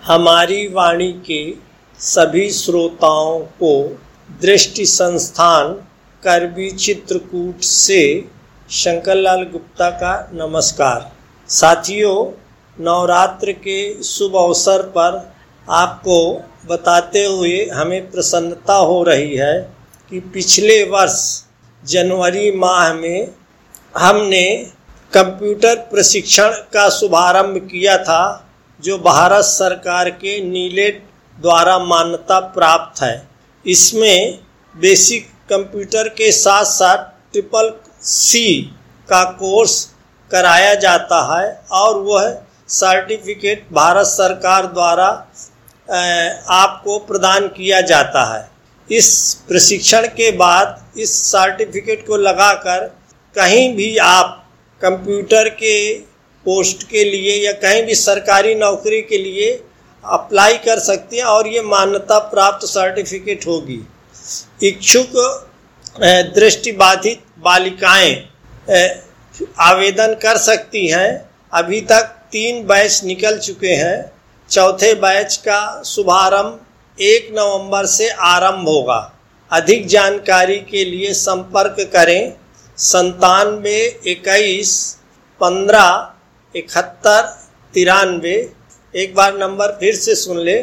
हमारी वाणी के सभी श्रोताओं को दृष्टि संस्थान करबी चित्रकूट से शंकरलाल गुप्ता का नमस्कार। साथियों, नवरात्र के शुभ अवसर पर आपको बताते हुए हमें प्रसन्नता हो रही है कि पिछले वर्ष जनवरी माह में हमने कंप्यूटर प्रशिक्षण का शुभारंभ किया था, जो भारत सरकार के नीलेट द्वारा मान्यता प्राप्त है। इसमें बेसिक कंप्यूटर के साथ साथ CCC का कोर्स कराया जाता है और वह सर्टिफिकेट भारत सरकार द्वारा आपको प्रदान किया जाता है। इस प्रशिक्षण के बाद इस सर्टिफिकेट को लगाकर कहीं भी आप कंप्यूटर के पोस्ट के लिए या कहीं भी सरकारी नौकरी के लिए अप्लाई कर सकते हैं और ये मान्यता प्राप्त सर्टिफिकेट होगी। इच्छुक दृष्टिबाधित बालिकाएं आवेदन कर सकती हैं। अभी तक 3 बैच निकल चुके हैं। चौथे बैच का शुभारंभ 1 नवंबर से आरंभ होगा। अधिक जानकारी के लिए संपर्क करें 97 21 15 71 93। एक बार नंबर फिर से सुन ले,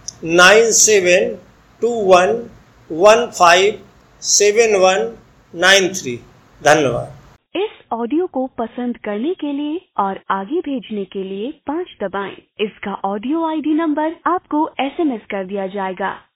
9721157193। धन्यवाद। इस ऑडियो को पसंद करने के लिए और आगे भेजने के लिए 5 दबाएं। इसका ऑडियो ID नंबर आपको SMS कर दिया जाएगा।